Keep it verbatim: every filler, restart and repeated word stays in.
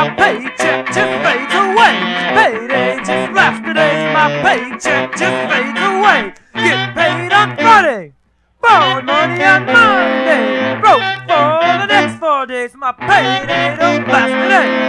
my paycheck just fades away. Payday just left today, my paycheck just fades away. Get paid on Friday, borrowed money on Monday, broke for the next four days. My payday don't last today.